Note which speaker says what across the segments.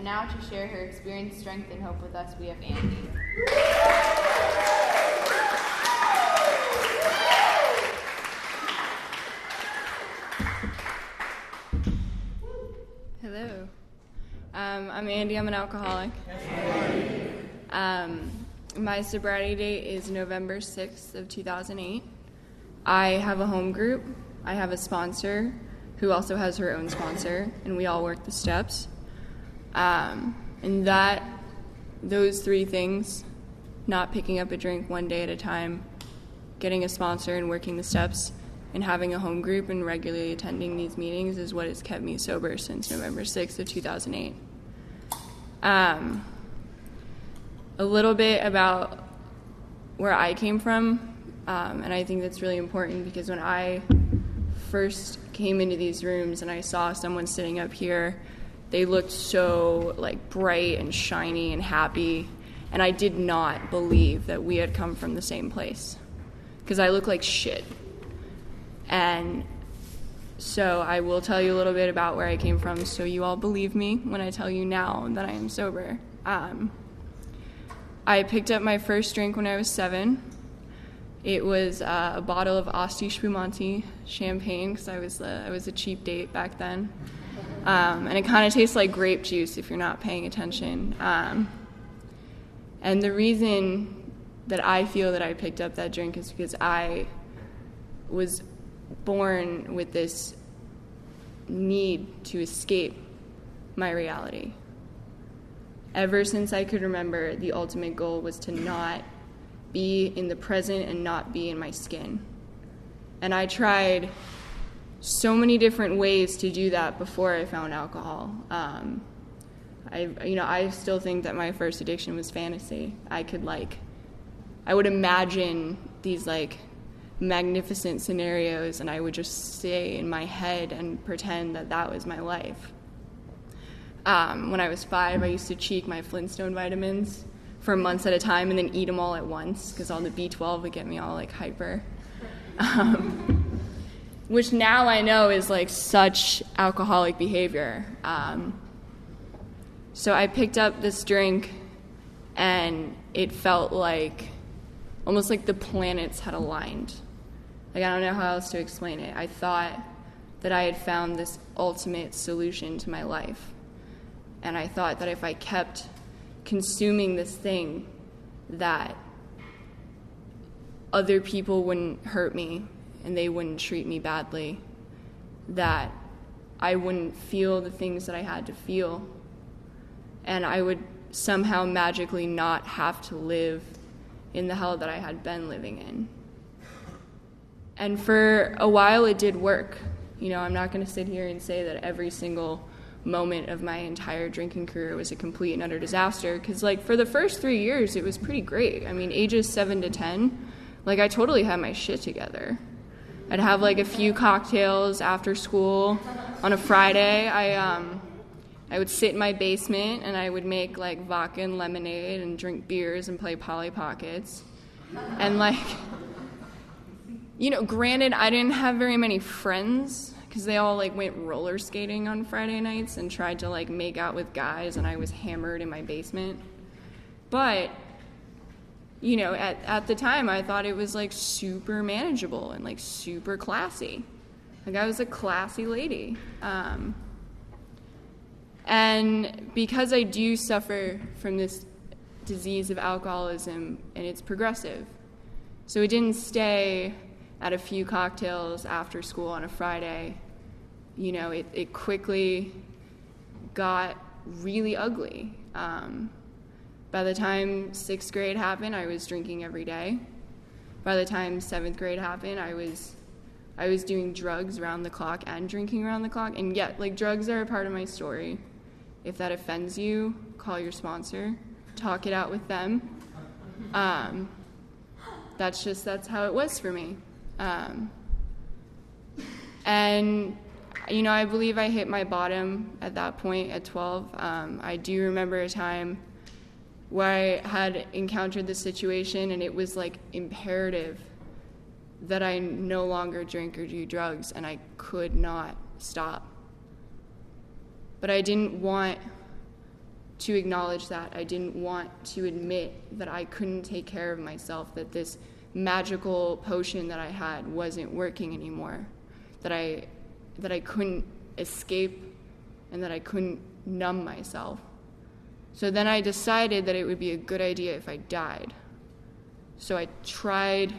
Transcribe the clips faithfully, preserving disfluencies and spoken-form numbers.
Speaker 1: And now to share her experience, strength, and hope with us, we have Andy.
Speaker 2: Hello. Um, I'm Andy. I'm an alcoholic. Um, my sobriety date is November sixth of two thousand eight. I have a home group. I have a sponsor who also has her own sponsor, and we all work the steps. Um, and that, those three things, not picking up a drink one day at a time, getting a sponsor and working the steps, and having a home group and regularly attending these meetings is what has kept me sober since November sixth of two thousand eight. Um, a little bit about where I came from, um, and I think that's really important because when I first came into these rooms and I saw someone sitting up here, they looked so like bright and shiny and happy, and I did not believe that we had come from the same place because I look like shit. And so I will tell you a little bit about where I came from so you all believe me when I tell you now that I am sober. Um, I picked up my first drink when I was seven. It was uh, a bottle of Asti Spumante champagne because I was uh, I was a cheap date back then. Um, and it kind of tastes like grape juice if you're not paying attention. Um, and the reason that I feel that I picked up that drink is because I was born with this need to escape my reality. Ever since I could remember, the ultimate goal was to not be in the present and not be in my skin. And I tried so many different ways to do that before I found alcohol. Um, I, you know, I still think that my first addiction was fantasy. I could like, I would imagine these like magnificent scenarios and I would just stay in my head and pretend that that was my life. Um, when I was five, I used to cheek my Flintstone vitamins for months at a time and then eat them all at once because all the B twelve would get me all like hyper. Um, which now I know is like such alcoholic behavior. Um, so I picked up this drink and it felt like, almost like the planets had aligned. Like I don't know how else to explain it. I thought that I had found this ultimate solution to my life. And I thought that if I kept consuming this thing, that other people wouldn't hurt me and they wouldn't treat me badly, that I wouldn't feel the things that I had to feel, and I would somehow magically not have to live in the hell that I had been living in. And for a while it did work. You know, I'm not going to sit here and say that every single moment of my entire drinking career was a complete and utter disaster, because like for the first three years it was pretty great. I mean, ages seven to ten, like I totally had my shit together. I'd have like a few cocktails after school on a Friday. I um, I would sit in my basement and I would make like vodka and lemonade and drink beers and play Polly Pockets. And like, you know, granted, I didn't have very many friends because they all like went roller skating on Friday nights and tried to like make out with guys, and I was hammered in my basement. But you know, at, at the time, I thought it was, like, super manageable and, like, super classy. Like, I was a classy lady. Um, and because I do suffer from this disease of alcoholism, and it's progressive, so it didn't stay at a few cocktails after school on a Friday. You know, it, it quickly got really ugly. Um, By the time sixth grade happened, I was drinking every day. By the time seventh grade happened, I was I was doing drugs around the clock and drinking around the clock. And yet, like, drugs are a part of my story. If that offends you, call your sponsor. Talk it out with them. Um, that's just, that's how it was for me. Um, and, you know, I believe I hit my bottom at that point at twelve. Um, I do remember a time where I had encountered this situation, and it was like imperative that I no longer drink or do drugs, and I could not stop. But I didn't want to acknowledge that. I didn't want to admit that I couldn't take care of myself, that this magical potion that I had wasn't working anymore, that I that I couldn't escape and that I couldn't numb myself. So then I decided that it would be a good idea if I died. So I tried,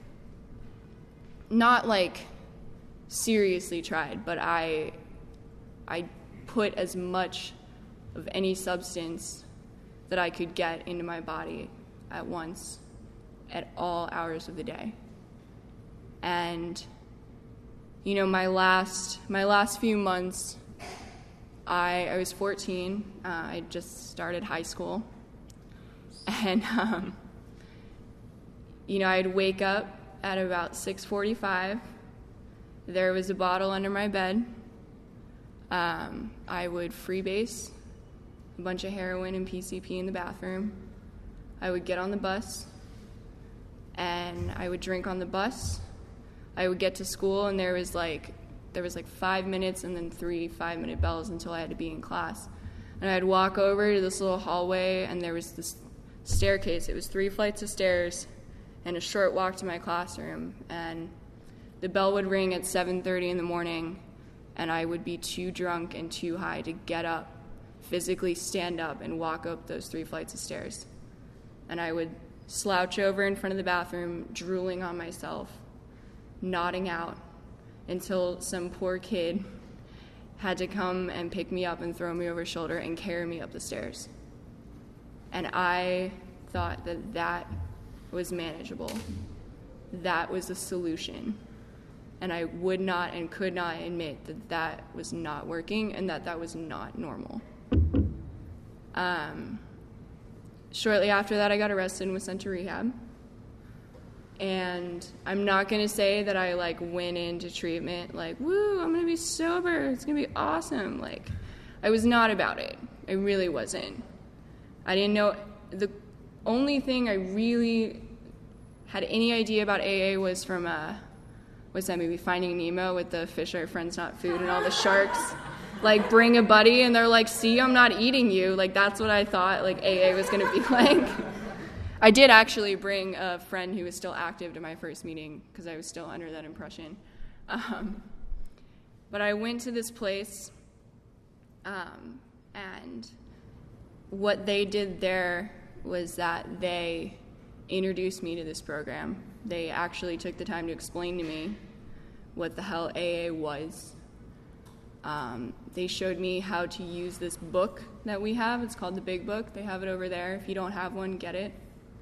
Speaker 2: not like seriously tried, but I I put as much of any substance that I could get into my body at once at all hours of the day. And you know, my last my last few months, I I was fourteen. Uh, I just started high school, and um, you know, I'd wake up at about six forty-five. There was a bottle under my bed. Um, I would freebase a bunch of heroin and P C P in the bathroom. I would get on the bus, and I would drink on the bus. I would get to school, and there was like there was like five minutes and then three five-minute bells until I had to be in class. And I'd walk over to this little hallway, and there was this staircase. It was three flights of stairs and a short walk to my classroom. And the bell would ring at seven thirty in the morning, and I would be too drunk and too high to get up, physically stand up and walk up those three flights of stairs. And I would slouch over in front of the bathroom, drooling on myself, nodding out, until some poor kid had to come and pick me up and throw me over his shoulder and carry me up the stairs. And I thought that that was manageable. That was a solution. And I would not and could not admit that that was not working and that that was not normal. Um, shortly after that, I got arrested and was sent to rehab. And I'm not going to say that I, like, went into treatment like, woo, I'm going to be sober. It's going to be awesome. Like, I was not about it. I really wasn't. I didn't know. The only thing I really had any idea about A A was from, uh, what's that movie, Finding Nemo, with the fish are friends, not food, and all the sharks, like, bring a buddy, and they're like, see, I'm not eating you. Like, that's what I thought, like, A A was going to be like. I did actually bring a friend who was still active to my first meeting because I was still under that impression. Um, but I went to this place, um, and what they did there was that they introduced me to this program. They actually took the time to explain to me what the hell A A was. Um, they showed me how to use this book that we have. It's called The Big Book. They have it over there. If you don't have one, get it.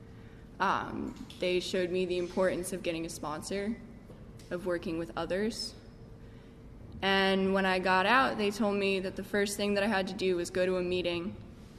Speaker 2: Um, they showed me the importance of getting a sponsor, of working with others. And when I got out, they told me that the first thing that I had to do was go to a meeting,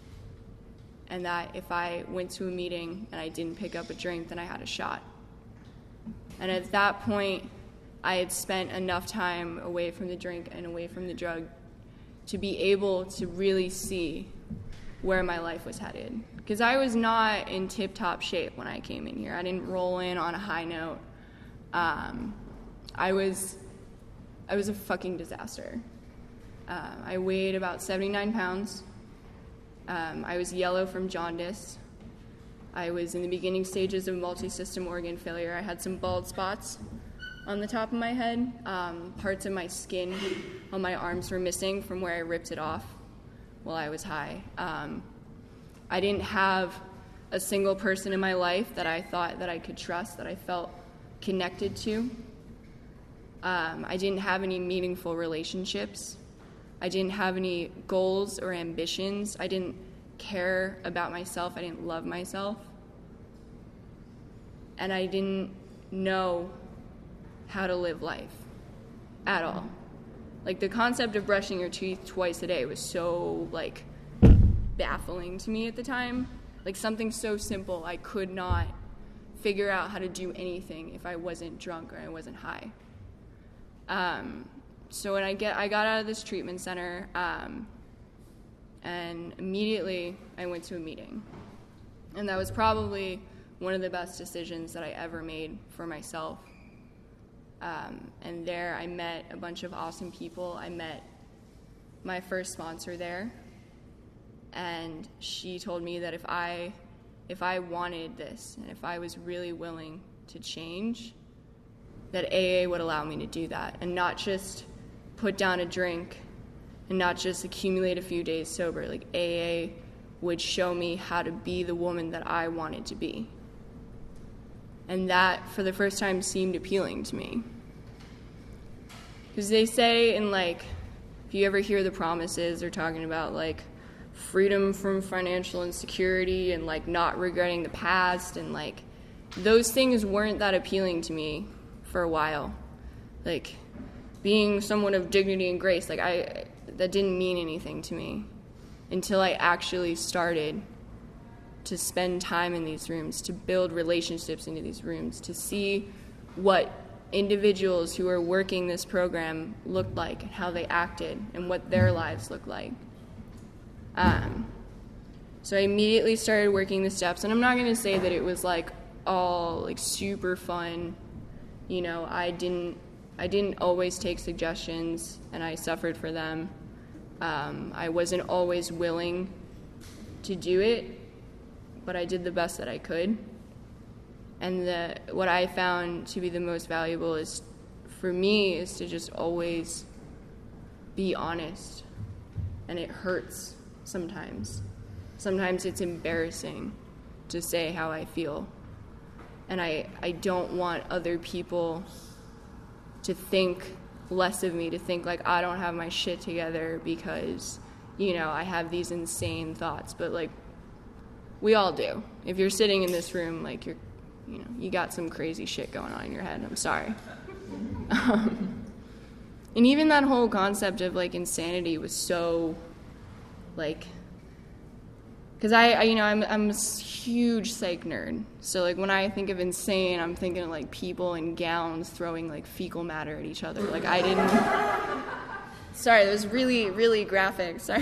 Speaker 2: and that if I went to a meeting and I didn't pick up a drink, then I had a shot. And at that point, I had spent enough time away from the drink and away from the drug to be able to really see where my life was headed. Because I was not in tip-top shape when I came in here. I didn't roll in on a high note. Um, I was, I was a fucking disaster. Uh, I weighed about seventy-nine pounds. Um, I was yellow from jaundice. I was in the beginning stages of multi-system organ failure. I had some bald spots on the top of my head. Um, parts of my skin on my arms were missing from where I ripped it off while I was high. Um, I didn't have a single person in my life that I thought that I could trust, that I felt connected to. Um, I didn't have any meaningful relationships. I didn't have any goals or ambitions. I didn't care about myself. I didn't love myself. And I didn't know how to live life at all. Like, the concept of brushing your teeth twice a day was so, like, baffling to me at the time. Like, something so simple, I could not figure out how to do anything if I wasn't drunk or I wasn't high. Um, so when I get, I got out of this treatment center, um, and immediately I went to a meeting. And that was probably one of the best decisions that I ever made for myself. Um, and there I met a bunch of awesome people. I met my first sponsor there. and she told me that if I if I wanted this and if I was really willing to change, that A A would allow me to do that and not just put down a drink and not just accumulate a few days sober. Like A A would show me how to be the woman that I wanted to be. And that, for the first time, seemed appealing to me. Because they say in, like, if you ever hear the promises, they're talking about, like, freedom from financial insecurity and, like, not regretting the past. And, like, those things weren't that appealing to me for a while. Like, being someone of dignity and grace, like, I, that didn't mean anything to me until I actually started to spend time in these rooms, to build relationships into these rooms, to see what individuals who are working this program looked like and how they acted and what their lives looked like. Um, so I immediately started working the steps, and I'm not going to say that it was like all like super fun. You know, I didn't I didn't always take suggestions, and I suffered for them. Um, I wasn't always willing to do it, but I did the best that I could. And the, what I found to be the most valuable is, for me, is to just always be honest. And it hurts sometimes. Sometimes it's embarrassing to say how I feel. And I, I don't want other people to think less of me, to think like I don't have my shit together because, you know, I have these insane thoughts. But, like, we all do. If you're sitting in this room, like, you're, you know, you got some crazy shit going on in your head. I'm sorry. Um, and even that whole concept of, like, insanity was so, like, because I, I, you know, I'm, I'm a huge psych nerd. So, like, when I think of insane, I'm thinking of, like, people in gowns throwing, like, fecal matter at each other. Like, I didn't... Sorry, that was really, really graphic. Sorry.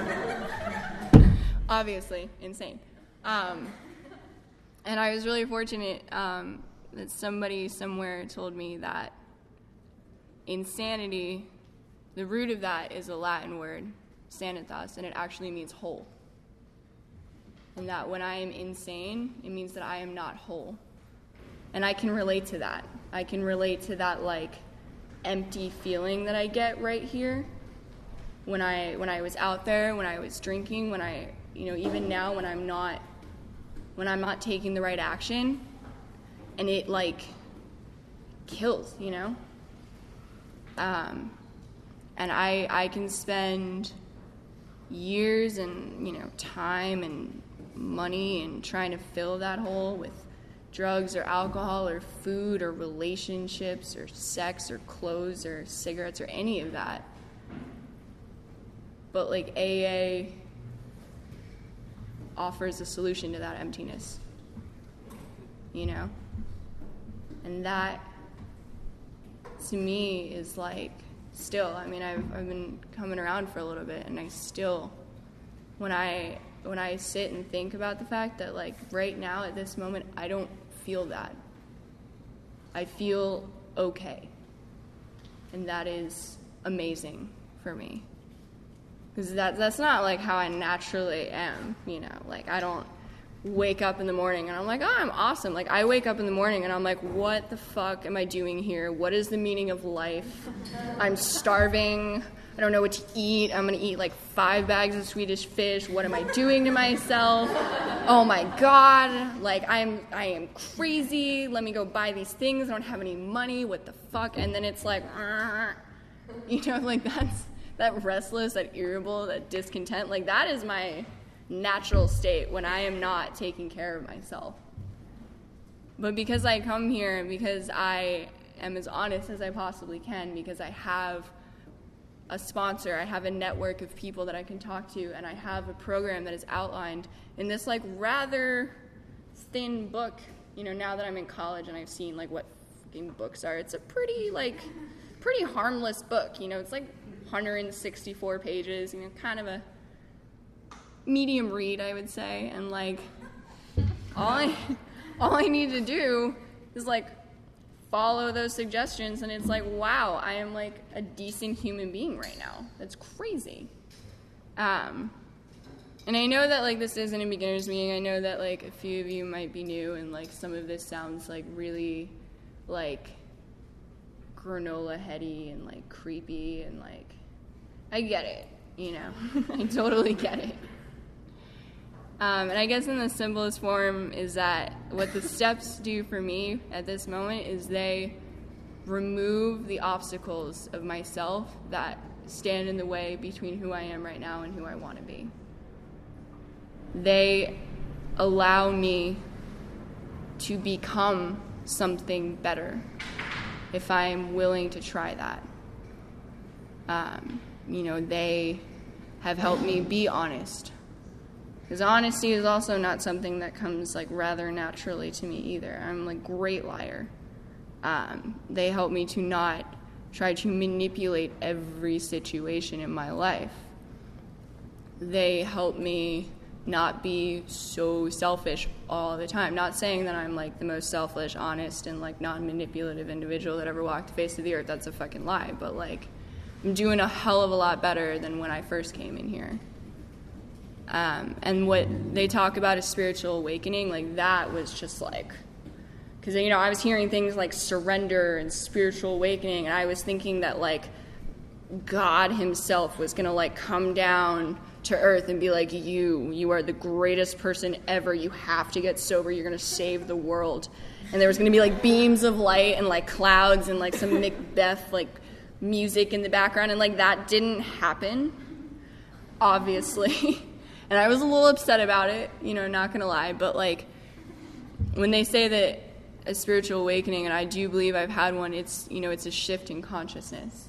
Speaker 2: Obviously, insane. Um, and I was really fortunate um, that somebody somewhere told me that insanity, the root of that is a Latin word, sanitas, and it actually means whole. And that when I am insane, it means that I am not whole. And I can relate to that. I can relate to that, like, empty feeling that I get right here when I when I was out there, when I was drinking, when I, you know, even now when I'm not when I'm not taking the right action, and it, like, kills, you know? Um, and I I can spend years and, you know, time and money and trying to fill that hole with drugs or alcohol or food or relationships or sex or clothes or cigarettes or any of that. But, like, A A offers a solution to that emptiness, you know? And that, to me, is, like, still, I mean, I've I've been coming around for a little bit, and I still, when I when I sit and think about the fact that, like, right now at this moment, I don't feel that. I feel okay. And that is amazing for me. Because that, that's not, like, how I naturally am, you know? Like, I don't wake up in the morning and I'm like, oh, I'm awesome. Like, I wake up in the morning and I'm like, what the fuck am I doing here? What is the meaning of life? I'm starving. I don't know what to eat. I'm going to eat, like, five bags of Swedish fish. What am I doing to myself? Oh, my God. Like, I'm, I am crazy. Let me go buy these things. I don't have any money. What the fuck? And then it's like, you know, like, that's, that restless, that irritable, that discontent. Like, that is my natural state when I am not taking care of myself. But because I come here and because I am as honest as I possibly can, because I have a sponsor, I have a network of people that I can talk to, and I have a program that is outlined in this, like, rather thin book. You know, now that I'm in college and I've seen, like, what fucking books are, it's a pretty, like, pretty harmless book. You know, it's like one hundred sixty-four pages, you know, kind of a medium read, I would say. And, like, all I all I need to do is, like, follow those suggestions, and it's like, wow, I am, like, a decent human being right now. That's crazy. Um, And I know that, like, this isn't a beginner's meeting. I know that, like, a few of you might be new, and, like, some of this sounds, like, really, like, granola heady and, like, creepy, and, like, I get it, you know. I totally get it. Um, and I guess in the simplest form is that what the steps do for me at this moment is they remove the obstacles of myself that stand in the way between who I am right now and who I want to be. They allow me to become something better if I'm willing to try that. Um, you know, they have helped me be honest. Because honesty is also not something that comes, like, rather naturally to me either. I'm, like, great liar. Um, they help me to not try to manipulate every situation in my life. They help me not be so selfish all the time. Not saying that I'm, like, the most selfish, honest, and, like, non-manipulative individual that ever walked the face of the earth. That's a fucking lie. But, like, I'm doing a hell of a lot better than when I first came in here. Um, and what they talk about as spiritual awakening, like, that was just, like... Because, you know, I was hearing things like surrender and spiritual awakening, and I was thinking that, like, God himself was going to, like, come down to earth and be like, you, you are the greatest person ever. You have to get sober. You're going to save the world. And there was going to be, like, beams of light and, like, clouds and, like, some Macbeth, like, music in the background. And, like, that didn't happen, obviously. And I was a little upset about it, you know, not going to lie. But, like, when they say that a spiritual awakening, and I do believe I've had one, it's, you know, it's a shift in consciousness.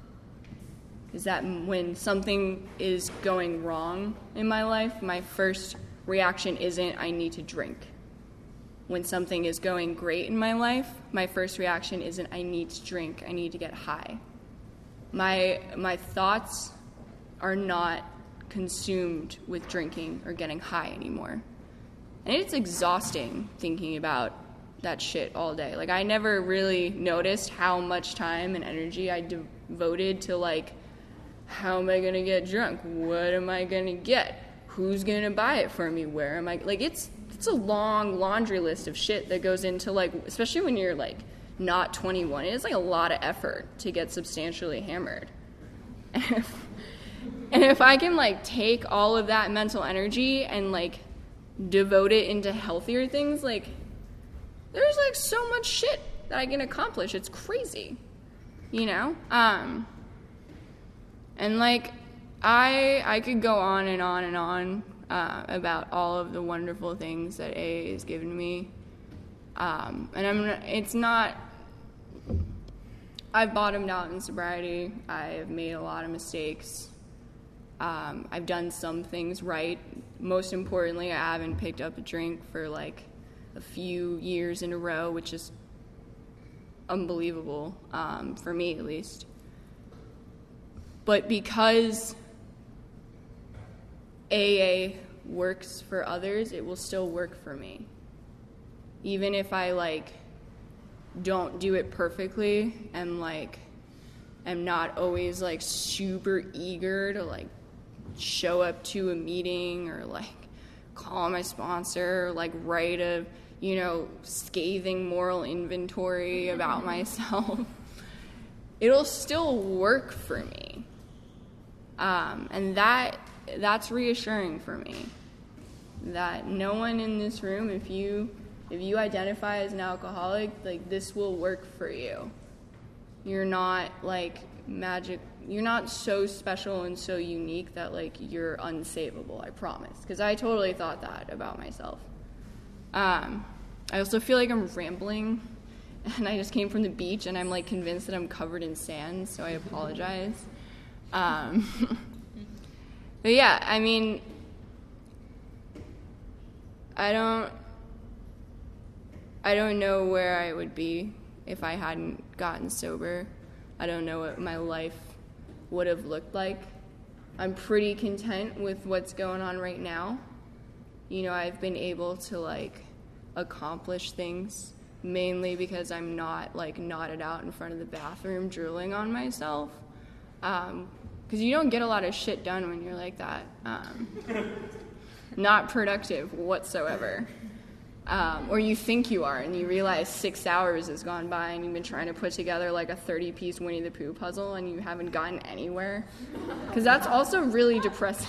Speaker 2: Is that when something is going wrong in my life, my first reaction isn't, I need to drink. When something is going great in my life, my first reaction isn't, I need to drink, I need to get high. My, my thoughts are not consumed with drinking or getting high anymore. And it's exhausting thinking about that shit all day. Like, I never really noticed how much time and energy I devoted to, like, how am I gonna get drunk? What am I gonna get? Who's gonna buy it for me? Where am I? Like, it's it's a long laundry list of shit that goes into, like, especially when you're, like, not twenty-one. It's, like, a lot of effort to get substantially hammered. And if, and if I can, like, take all of that mental energy and, like, devote it into healthier things, like, there's, like, so much shit that I can accomplish. It's crazy, you know? Um, and, like, I I could go on and on and on uh, about all of the wonderful things that A A has given me. Um, and I'm it's not... I've bottomed out in sobriety. I've made a lot of mistakes. Um, I've done some things right. Most importantly, I haven't picked up a drink for, like, a few years in a row, which is unbelievable, um, for me at least. But because A A works for others, it will still work for me. Even if I, like, don't do it perfectly and, like, am not always, like, super eager to, like, show up to a meeting or, like, call my sponsor or, like, write a, you know, scathing moral inventory about myself. It'll still work for me. Um, and that that's reassuring for me. That no one in this room, if you if you identify as an alcoholic, like, this will work for you. You're not, like, magic. You're not so special and so unique that, like, you're unsavable, I promise. Because I totally thought that about myself. Um, I also feel like I'm rambling, and I just came from the beach, and I'm, like, convinced that I'm covered in sand, so I apologize. Um, but yeah, I mean, I don't, I don't know where I would be if I hadn't gotten sober. I don't know what my life would have looked like. I'm pretty content with what's going on right now. You know, I've been able to, like, accomplish things mainly because I'm not, like, knotted out in front of the bathroom drooling on myself. Um, because you don't get a lot of shit done when you're like that. Um, not productive whatsoever. Um, or you think you are, and you realize six hours has gone by and you've been trying to put together like a thirty-piece Winnie the Pooh puzzle and you haven't gotten anywhere. Because that's also really depressing.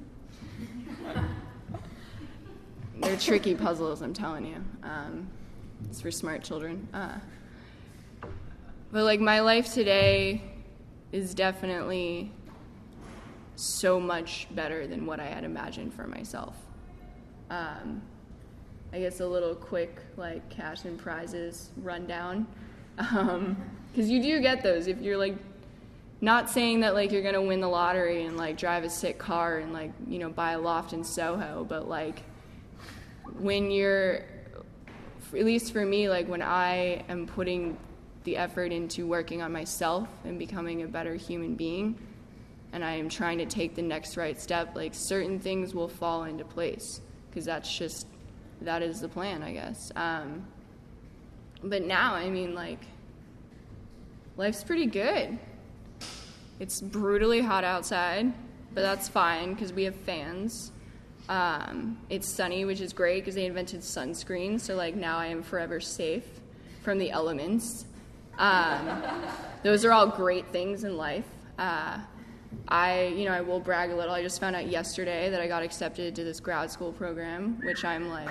Speaker 2: They're tricky puzzles, I'm telling you. Um, it's for smart children. Uh, but like my life today is definitely so much better than what I had imagined for myself. Um, I guess a little quick, like, cash and prizes rundown. Um, 'cause you do get those if you're, like, not saying that, like, you're going to win the lottery and, like, drive a sick car and, like, you know, buy a loft in Soho. But, like, when you're, at least for me, like, when I am putting the effort into working on myself and becoming a better human being, and I am trying to take the next right step, like, certain things will fall into place. Because that's just... that is the plan, I guess. Um, but now, I mean, like, life's pretty good. It's brutally hot outside, but that's fine because we have fans. Um, it's sunny, which is great because they invented sunscreen, so, like, now I am forever safe from the elements. Um, those are all great things in life. Uh, I, you know, I will brag a little. I just found out yesterday that I got accepted to this grad school program, which I'm like,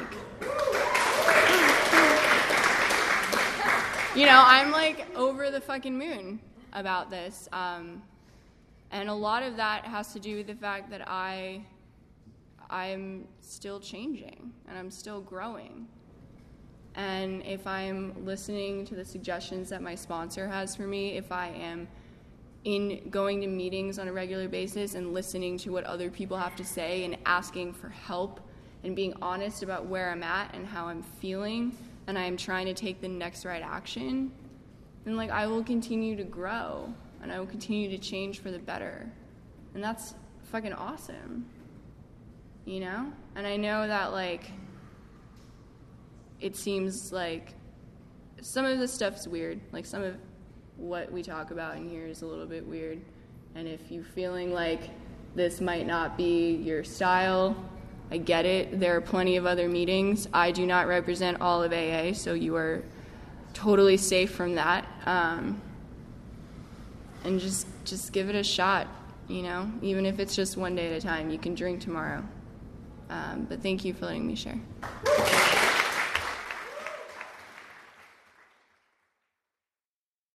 Speaker 2: you know, I'm like over the fucking moon about this. Um, and a lot of that has to do with the fact that I, I'm still changing and I'm still growing. And if I'm listening to the suggestions that my sponsor has for me, if I am in going to meetings on a regular basis and listening to what other people have to say and asking for help and being honest about where I'm at and how I'm feeling, and I am trying to take the next right action, then, like, I will continue to grow and I will continue to change for the better. And that's fucking awesome, you know? And I know that, like, it seems like some of this stuff's weird. Like, some of what we talk about in here is a little bit weird. And if you're feeling like this might not be your style, I get it. There are plenty of other meetings. I do not represent all of A A, so you are totally safe from that. Um, and just just give it a shot, you know? Even if it's just one day at a time. You can drink tomorrow. Um, but thank you for letting me share.